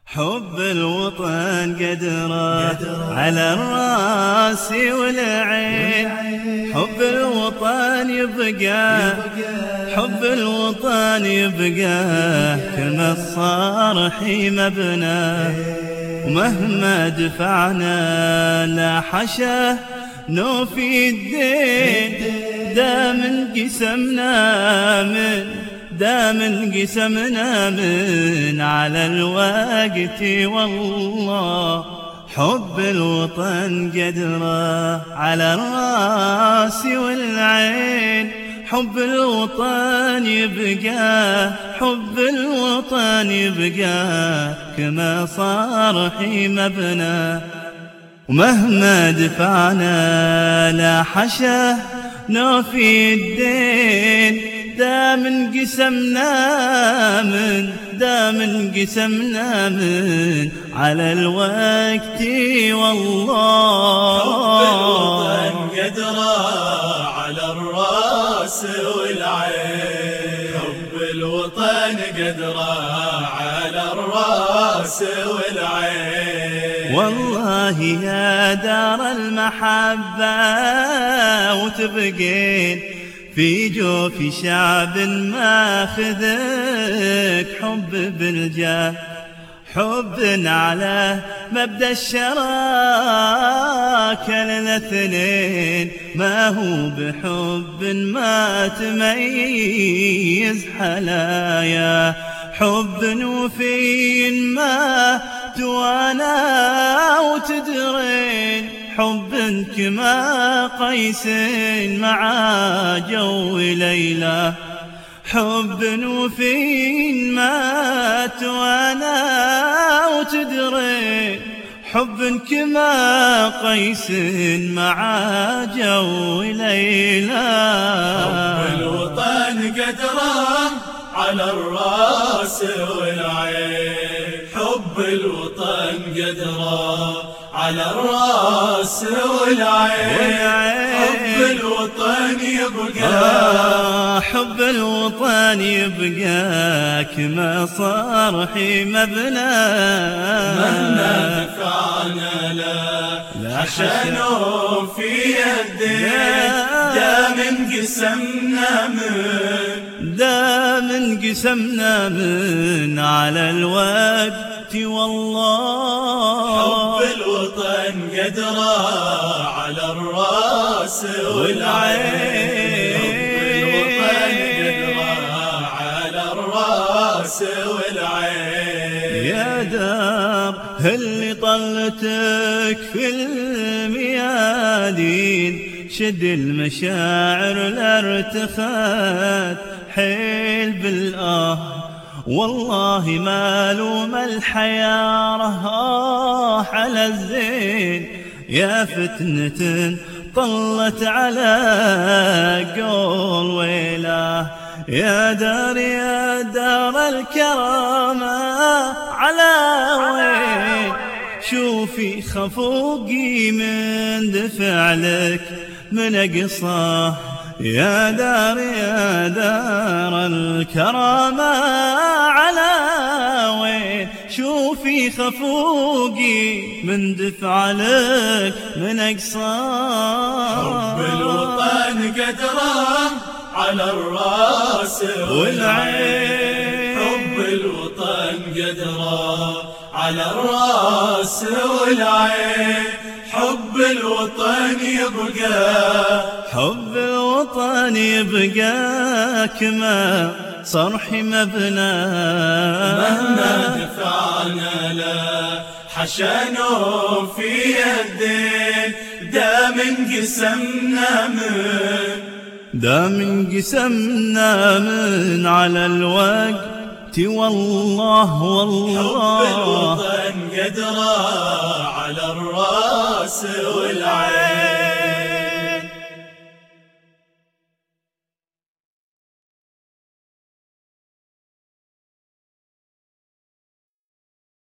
حب الوطن قدره على الراس والعين، حب الوطن يبقى، حب الوطن يبقى كما الصرح مبنى، ومهما دفعنا لا حشا نوفي الدين، دام انقسمنا من على الوقت والله. حب الوطن قدره على الراس والعين، حب الوطن يبقى، حب الوطن يبقى كما صرح مبنى، ومهما دفعنا لا حشا نوفي الدين، دام انقسمنا من على الوقت والله. حب الوطن قدره على الراس والعين، حب الوطن قدره على الراس والعين. والله يا دار المحبة وتبقين في جوف شعب ماخذك حب بالجاه، حب على مبدأ الشراكة للاثنين، ما هو بحب ما تميز حلايا، حب وفي ما توانا وتدرين، حب كما قيس مع جو ليلى، حب وفي ما توانا وتدرين، حب كما قيس مع جو ليلى. حب الوطن قدره على الراس والعين، حب الوطن قدره على الراس والعين. حب الوطن يبقى، حب الوطن يبقى كما صرح مبنى، مهما دفعنا لا حشا نوفي الدين، دام انقسمنا من على الوقت والله. حب الوطن قدره على الراس والعين، حب الوطن قدره على الراس والعين. يا دار اللي طلتك في الميادين، شد المشاعر لارتخت حيل بالآه، والله ما لوم الحيارة على الزين، يا فتنة طلت على قول ويلاه، يا دار الكرامة على وين، شوفي خفوقي من دفع لك من أقصاه، يا دار الكرامة على وين، شوفي خفوقي من دفع لك من أقصاه. حب الوطن قدره على الراس والعين، حب الوطن قدره على الراس والعين. حب الوطن يبقى، حب الوطن يبقى كما صرح مبنى، مهما دفعنا لا حشا نوفي الدين، دام انقسمنا من على الوقت والله والله. حب الوطن قدره على الراس والعين.